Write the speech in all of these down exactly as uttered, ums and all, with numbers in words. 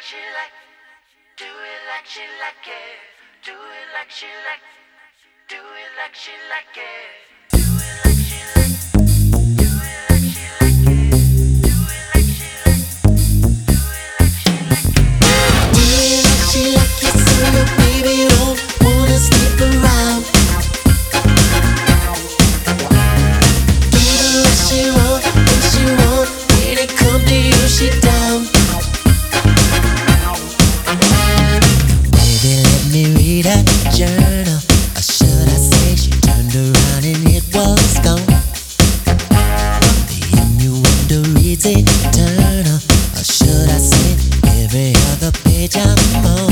she like, do it like she like it, do it like she like, do it like she like it, do it like she like, do it like she like it, do it like she like, do it like she like it. Do it like she like it, so your baby don't wanna sleep around. Give her what she want, when she want, when it come to you, she down. Baby, let me read her journal, or should I say she turned around and it was gone. The innuendo reads eternal, or should I say every other page I'm on.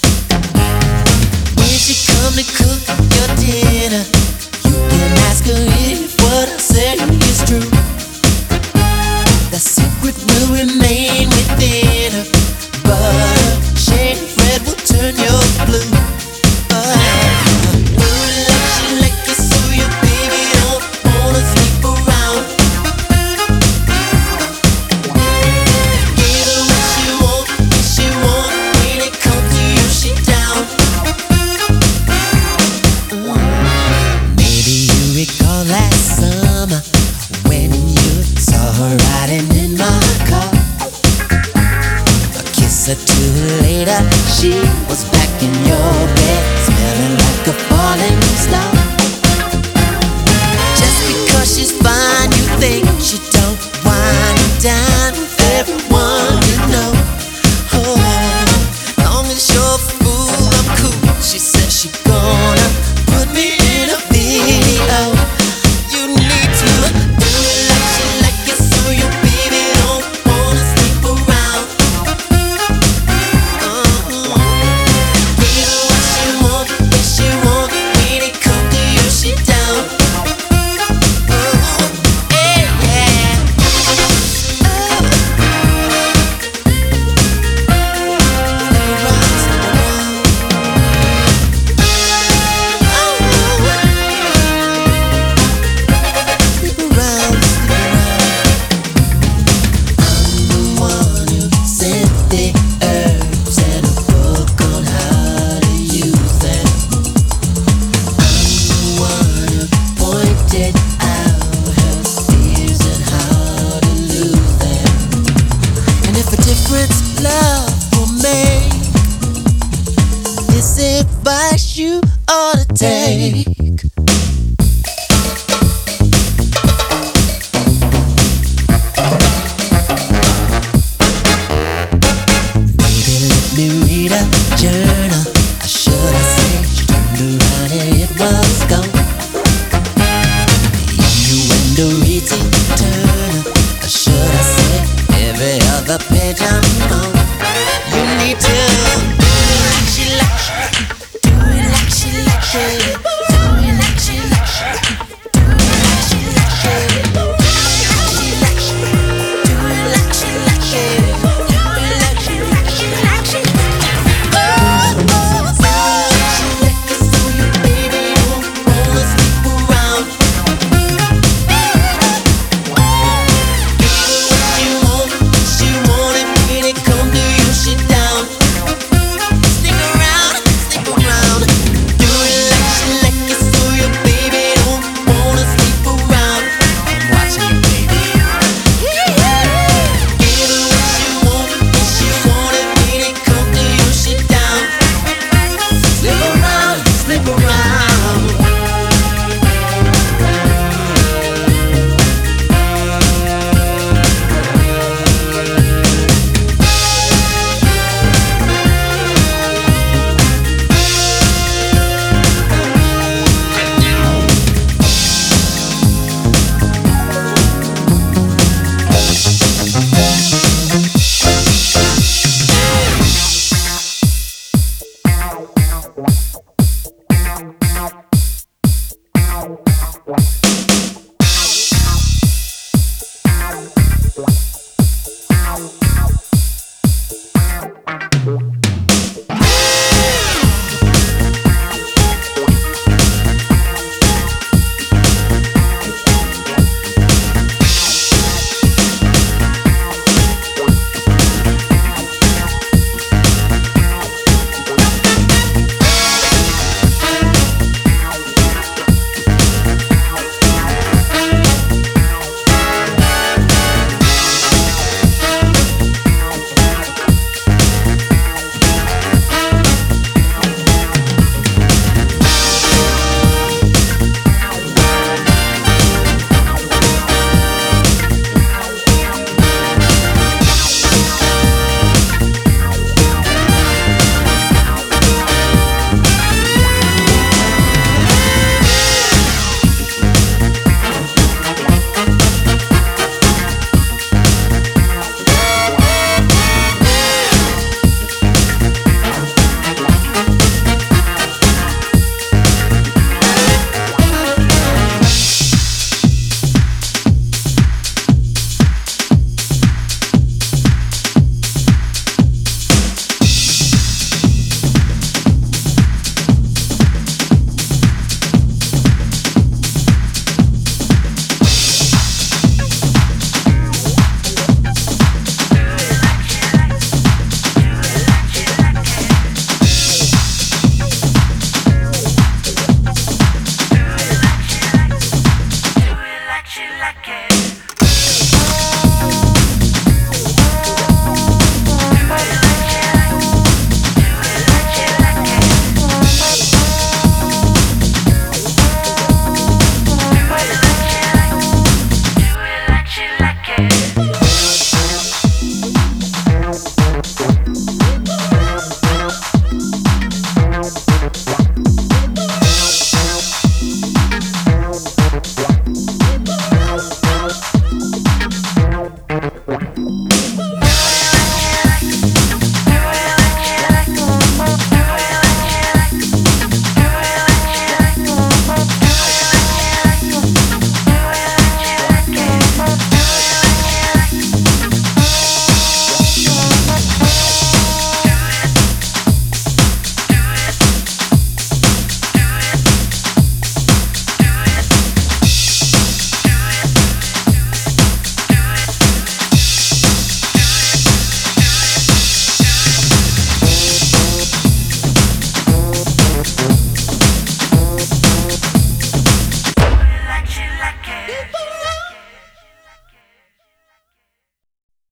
When she come to cook your dinner, you can ask her if what I say is true. The secret will remain within her, but a shade of red will turn your blue. But do it like she like it, so your baby don't wanna sleep around. Give her what she want, when she want, when it comes to you, she down. Mm. Maybe you recall last summer when you saw her riding in my car. A kiss or two later, she was back in your bed, smelling like a falling star. Just because she's fine, you think she don't wine and dine with everyone you know. Oh, long as you're a fool, I'm cool. She said she gonna put me in a video. You need to do it like she like it, so your baby don't wanna sleep around. Uh-huh. Give her what she want, when she want, when it come to you, she down. Uh-huh. Hey, yeah. Oh. Sleep around, sleep around. Sleep around, sleep around. I'm the one who sent the herbs and a book on how to use them. I'm the one who pointed out her fears and how to lose them. And if a difference love will make, this advice you ought to take. Baby, let me read a journal, or should I say she turned around and it was gone. The innuendo reads eternal, or should I say every other page I'm on.